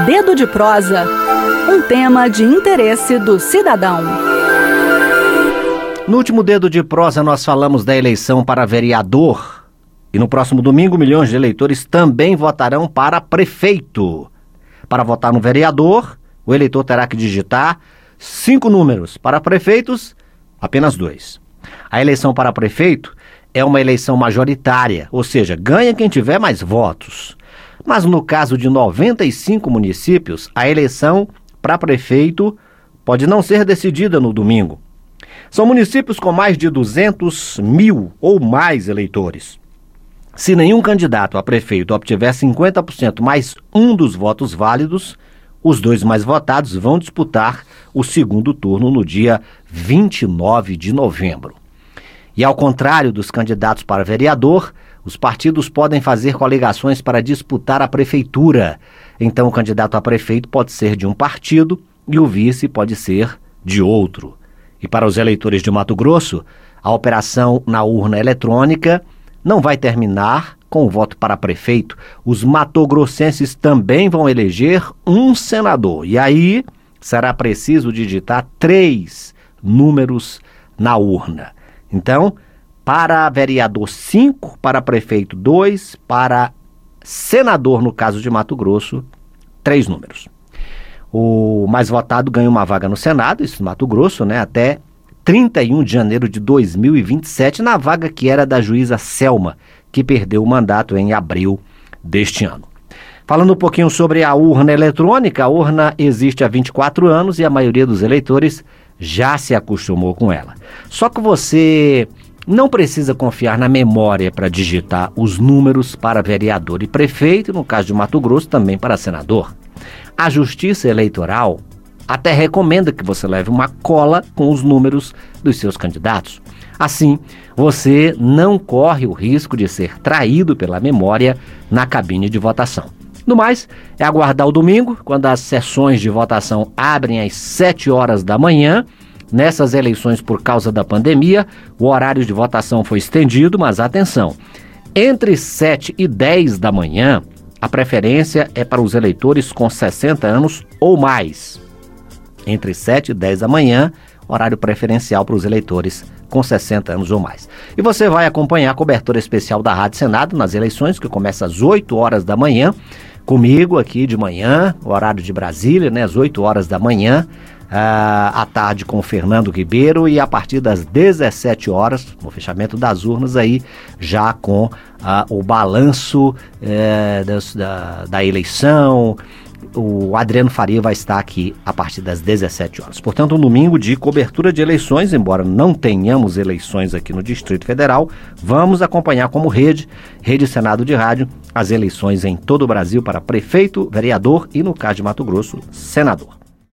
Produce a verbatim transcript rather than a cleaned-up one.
Dedo de Prosa, um tema de interesse do cidadão. No último Dedo de Prosa nós falamos da eleição para vereador. E no próximo domingo, milhões de eleitores também votarão para prefeito. Para votar no vereador, o eleitor terá que digitar cinco números. Para prefeitos, apenas dois. A eleição para prefeito é uma eleição majoritária, ou seja, ganha quem tiver mais votos. Mas no caso de noventa e cinco municípios, a eleição para prefeito pode não ser decidida no domingo. São municípios com mais de duzentos mil ou mais eleitores. Se nenhum candidato a prefeito obtiver cinquenta por cento mais um dos votos válidos, os dois mais votados vão disputar o segundo turno no dia vinte e nove de novembro. E ao contrário dos candidatos para vereador, os partidos podem fazer coligações para disputar a prefeitura. Então o candidato a prefeito pode ser de um partido e o vice pode ser de outro. E para os eleitores de Mato Grosso, a operação na urna eletrônica não vai terminar com o voto para prefeito. Os matogrossenses também vão eleger um senador. E aí será preciso digitar três números na urna. Então, para vereador cinco, para prefeito dois, para senador, no caso de Mato Grosso, três números. O mais votado ganha uma vaga no Senado, isso no Mato Grosso, né, até trinta e um de janeiro de dois mil e vinte e sete, na vaga que era da juíza Selma, que perdeu o mandato em abril deste ano. Falando um pouquinho sobre a urna eletrônica, a urna existe há vinte e quatro anos e a maioria dos eleitores já se acostumou com ela. Só que você não precisa confiar na memória para digitar os números para vereador e prefeito, no caso de Mato Grosso, também para senador. A Justiça Eleitoral até recomenda que você leve uma cola com os números dos seus candidatos. Assim, você não corre o risco de ser traído pela memória na cabine de votação. No mais, é aguardar o domingo, quando as sessões de votação abrem às sete horas da manhã. Nessas eleições, por causa da pandemia, o horário de votação foi estendido, mas atenção, entre sete e dez da manhã, a preferência é para os eleitores com sessenta anos ou mais. Entre sete e dez da manhã, horário preferencial para os eleitores com sessenta anos ou mais. E você vai acompanhar a cobertura especial da Rádio Senado nas eleições, que começa às oito horas da manhã, comigo aqui de manhã, horário de Brasília, né, às oito horas da manhã, Uh, à tarde com o Fernando Ribeiro e a partir das dezessete horas, no fechamento das urnas aí, já com uh, o balanço uh, das, da, da eleição. O Adriano Faria vai estar aqui a partir das dezessete horas. Portanto, um domingo de cobertura de eleições, embora não tenhamos eleições aqui no Distrito Federal, vamos acompanhar como rede, Rede Senado de Rádio, as eleições em todo o Brasil para prefeito, vereador e, no caso de Mato Grosso, senador.